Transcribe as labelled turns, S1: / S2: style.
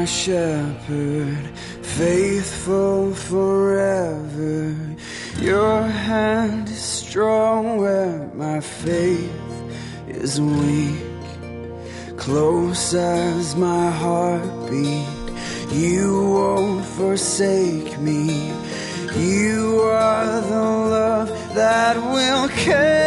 S1: shepherd, faithful forever. Your hand is strong where my faith is weak. Close as my heartbeat, you won't forsake me. You are the love that will carry